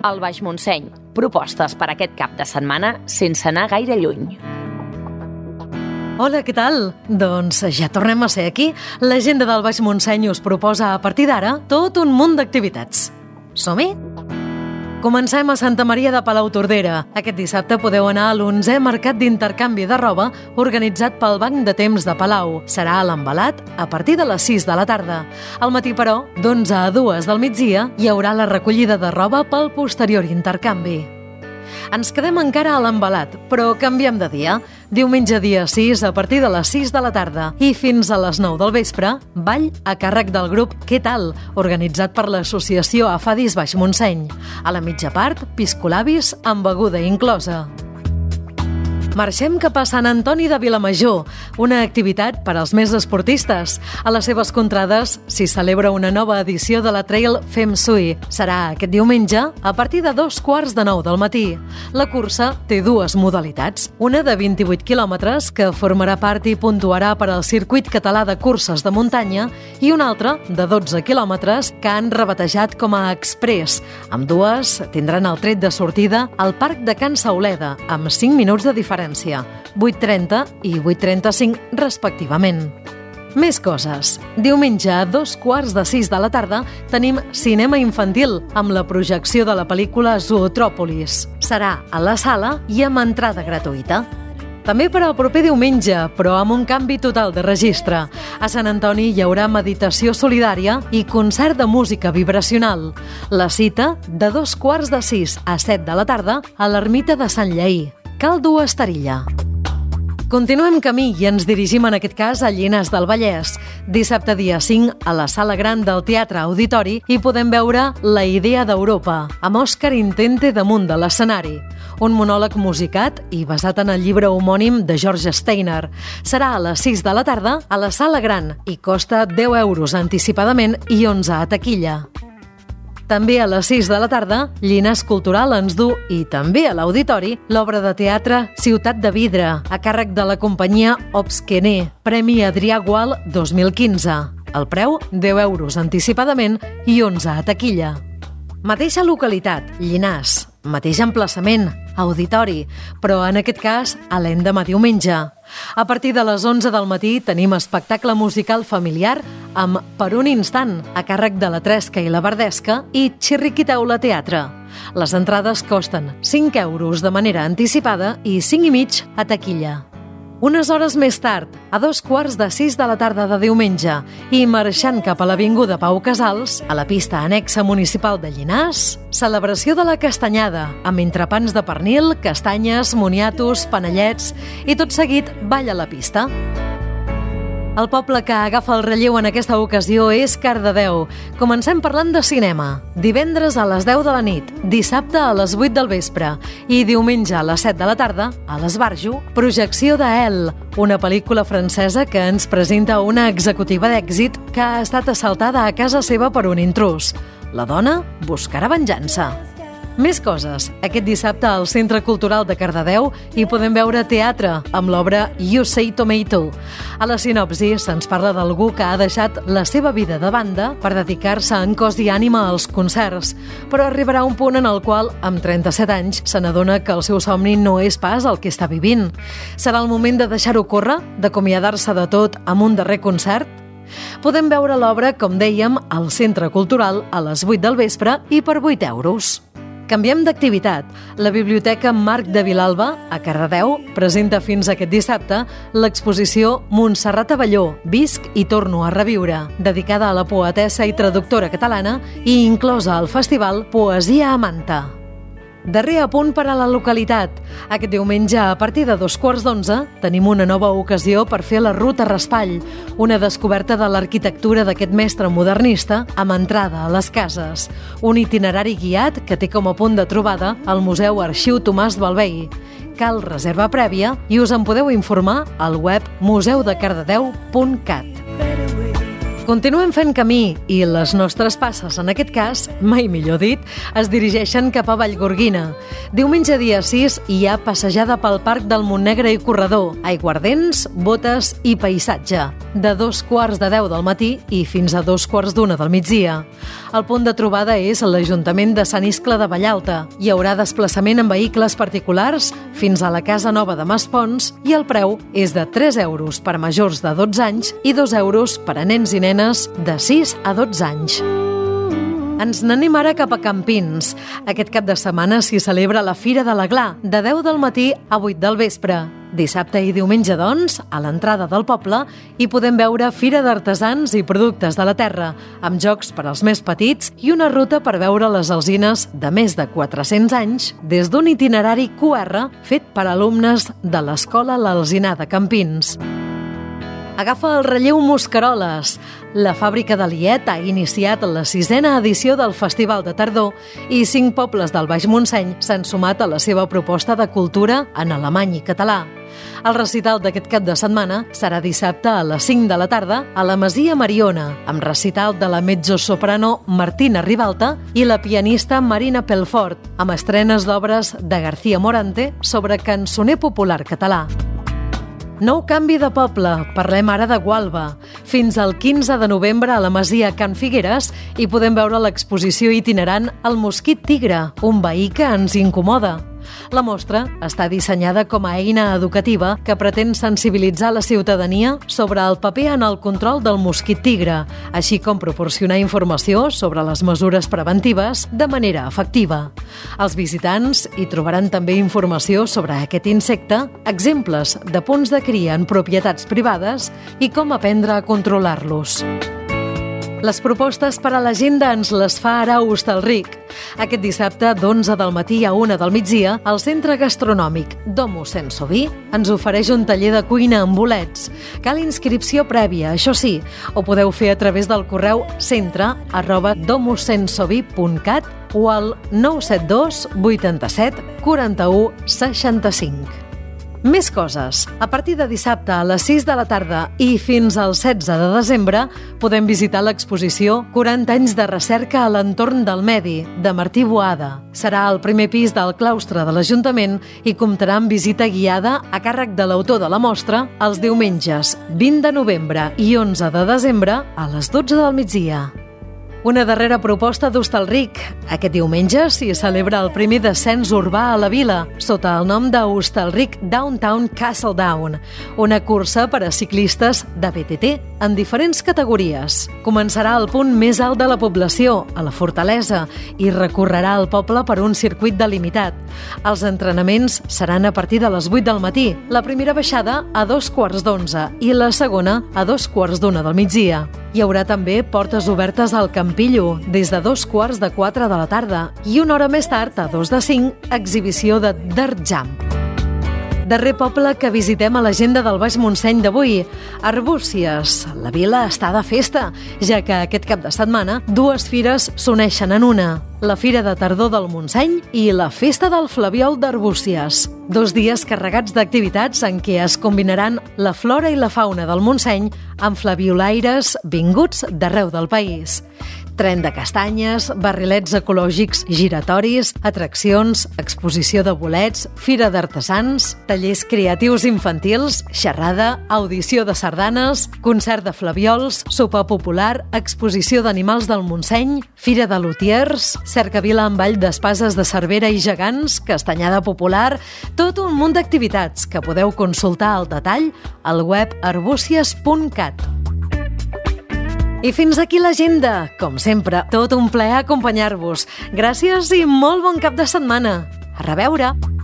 al Baix Montseny. Propostes per aquest cap de setmana sense anar gaire lluny. Hola, què tal? Doncs ja tornem a ser aquí. L'agenda del Baix Montseny us proposa a partir d'ara tot un munt d'activitats. Som-hi? Comencem a Santa Maria de Palautordera. Aquest dissabte podeu anar a l'11è Mercat d'Intercanvi de Roba organitzat pel Banc de Temps de Palau. Serà a l'Embalat a partir de les 6 de la tarda. Al matí, però, d'11 a 2 del migdia, hi haurà la recollida de roba pel posterior intercanvi. Ens quedem encara a l'Embalat, però canviem de dia. Diumenge dia 6, a partir de les 6 de la tarda i fins a les 9 del vespre, ball a càrrec del grup Què tal?, organitzat per l'associació Afadis Baix Montseny. A la mitja part, piscolabis amb beguda inclosa. Marxem cap a Sant Antoni de Vilamajor, una activitat per als més esportistes. A les seves contrades s'hi celebra una nova edició de la Trail Fem Sui. Serà aquest diumenge a partir de 8:45 del matí. La cursa té dues modalitats, una de 28 quilòmetres que formarà part i puntuarà per al Circuit Català de Curses de Muntanya i una altra de 12 quilòmetres que han rebatejat com a Express. Ambdues tindran el tret de sortida al Parc de Can Sauleda, amb 5 minuts de diferència. 8:30 i 8:35 respectivament. Més coses. Diumenge a 5:15 de la tarda tenim cinema infantil amb la projecció de la pel·lícula Zootrópolis. Serà a la sala i amb entrada gratuïta. També per al proper diumenge, però amb un canvi total de registre. A Sant Antoni hi haurà meditació solidària i concert de música vibracional. La cita de 5:15 a 7 de la tarda a l'ermita de Sant Lleí. Cal dur esterilla. Continuem camí i ens dirigim en aquest cas a Llinars del Vallès. Dissabte dia 5, a la Sala Gran del Teatre Auditori, hi podem veure La idea d'Europa, amb Òscar Intente damunt de l'escenari. Un monòleg musicat i basat en el llibre homònim de George Steiner. Serà a les 6 de la tarda a la Sala Gran i costa 10 euros anticipadament i 11 a taquilla. També a les 6 de la tarda, Llinars Cultural ens du, i també a l'Auditori, l'obra de teatre Ciutat de Vidre, a càrrec de la companyia Obsquené, Premi Adrià Gual 2015. El preu, 10 euros anticipadament i 11 a taquilla. Mateixa localitat, Llinars. Mateix emplaçament, Auditori, però en aquest cas a l'endemà diumenge. A partir de les 11 del matí tenim espectacle musical familiar amb Per un instant, a càrrec de la Tresca i la Verdesca i Xirriquitaula Teatre. Les entrades costen 5 euros de manera anticipada i 5,5 a taquilla. Unes hores més tard, a 5:15 de la tarda de diumenge, i marxant cap a l'Avinguda Pau Casals, a la pista annexa municipal de Llinars, celebració de la castanyada, amb entrepans de pernil, castanyes, moniatos, panellets i tot seguit ball a la pista. El poble que agafa el relleu en aquesta ocasió és Cardedeu. Comencem parlant de cinema. Divendres a les 10 de la nit, dissabte a les 8 del vespre i diumenge a les 7 de la tarda, a l'Esbarjo, projecció de Elle, una pel·lícula francesa que ens presenta una executiva d'èxit que ha estat assaltada a casa seva per un intrús. La dona buscarà venjança. Més coses. Aquest dissabte al Centre Cultural de Cardedeu hi podem veure teatre amb l'obra You Say Tomato. A la sinopsi se'ns parla d'algú que ha deixat la seva vida de banda per dedicar-se en cos i ànima als concerts, però arribarà un punt en el qual, amb 37 anys, se n'adona que el seu somni no és pas el que està vivint. Serà el moment de deixar-ho córrer, d'acomiadar-se de tot amb un darrer concert? Podem veure l'obra, com dèiem, al Centre Cultural a les 8 del vespre i per 8 euros. Canviem d'activitat. La Biblioteca Marc de Vilalba, a Cardedeu, presenta fins aquest dissabte l'exposició Montserrat Abelló, visc i torno a reviure, dedicada a la poetessa i traductora catalana i inclosa al festival Poesia a Manta. Darrer apunt per a la localitat. Aquest diumenge, a partir de 11:15, tenim una nova ocasió per fer la Ruta Raspall, una descoberta de l'arquitectura d'aquest mestre modernista amb entrada a les cases. Un itinerari guiat que té com a punt de trobada el Museu Arxiu Tomàs Balvei. Cal reserva prèvia i us en podeu informar al web museudecardedeu.cat. Continuem fent camí i les nostres passes, en aquest cas, mai millor dit, es dirigeixen cap a Vallgorguina. Diumenge dia 6 hi ha passejada pel Parc del Montnegre i Corredor, aiguardents, botes i paisatge, de 2:15 del matí i fins a 2:15 del migdia. El punt de trobada és l'Ajuntament de Sant Iscle de Vallalta. Hi haurà desplaçament en vehicles particulars fins a la Casa Nova de Maspons i el preu és de 3 euros per majors de 12 anys i 2 euros per a nens i nenes de 6 a 12 anys. Ens n'anem ara cap a Campins. Aquest cap de setmana s'hi celebra la Fira de l'Aglà, de 10 del matí a 8 del vespre. Dissabte i diumenge, doncs, a l'entrada del poble, hi podem veure fira d'artesans i productes de la terra, amb jocs per als més petits i una ruta per veure les alzines de més de 400 anys des d'un itinerari QR fet per alumnes de l'Escola L'Alzinar de Campins. Agafa el relleu Mosqueroles. La fàbrica de Liet ha iniciat la 6a edició del Festival de Tardor i 5 pobles del Baix Montseny s'han sumat a la seva proposta de cultura en alemany i català. El recital d'aquest cap de setmana serà dissabte a les 5 de la tarda a la Masia Mariona, amb recital de la mezzosoprano Martina Ribalta i la pianista Marina Pelfort, amb estrenes d'obres de García Morante sobre cançoner popular català. Nou canvi de poble, parlem ara de Gualba. Fins al 15 de novembre a la Masia Can Figueres hi podem veure l'exposició itinerant El mosquit tigre, un veí que ens incomoda. La mostra està dissenyada com a eina educativa que pretén sensibilitzar la ciutadania sobre el paper en el control del mosquit tigre, així com proporcionar informació sobre les mesures preventives de manera efectiva. Els visitants hi trobaran també informació sobre aquest insecte, exemples de punts de cria en propietats privades i com aprendre a controlar-los. Les propostes per a l'agenda ens les fa ara Hostalric. Aquest dissabte, d'11 del matí a 1 del migdia, el centre gastronòmic Domus Sense Vi ens ofereix un taller de cuina amb bolets. Cal inscripció prèvia, això sí, ho podeu fer a través del correu centre@domussensovi.cat o al 972 87 41 65. Més coses. A partir de dissabte a les 6 de la tarda i fins al 16 de desembre podem visitar l'exposició 40 anys de recerca a l'entorn del medi, de Martí Boada. Serà al primer pis del claustre de l'Ajuntament i comptarà amb visita guiada a càrrec de l'autor de la mostra els diumenges 20 de novembre i 11 de desembre a les 12 del migdia. Una darrera proposta d'Hostalric. Aquest diumenge s'hi celebra el primer descens urbà a la vila, sota el nom de Hostalric Downtown Castle Down, una cursa per a ciclistes de BTT en diferents categories. Començarà al punt més alt de la població, a la Fortalesa, i recorrerà el poble per un circuit delimitat. Els entrenaments seran a partir de les 8 del matí, la primera baixada a 2:15 i la segona a 2:15 del migdia. Hi haurà també portes obertes al Campillo, des de 3:15 de la tarda, i una hora més tard, a 2:05, exhibició de Dirt Jump. Darrer poble que visitem a l'agenda del Baix Montseny d'avui, Arbúcies. La vila està de festa, ja que aquest cap de setmana 2 fires s'uneixen en una. La Fira de Tardor del Montseny i la Festa del Flabiol d'Arbúcies. 2 dies carregats d'activitats en què es combinaran la flora i la fauna del Montseny amb flabiolaires vinguts d'arreu del país. Tren de castanyes, barrilets ecològics giratoris, atraccions, exposició de bolets, fira d'artesans, tallers creatius infantils, xerrada, audició de sardanes, concert de flabiols, sopar popular, exposició d'animals del Montseny, fira de lutiers, cercavila amb ball d'espases de Cervera i gegants, castanyada popular, tot un munt d'activitats que podeu consultar al detall al web arbúcies.cat. I fins aquí l'agenda. Com sempre, tot un plaer acompanyar-vos. Gràcies i molt bon cap de setmana. A reveure!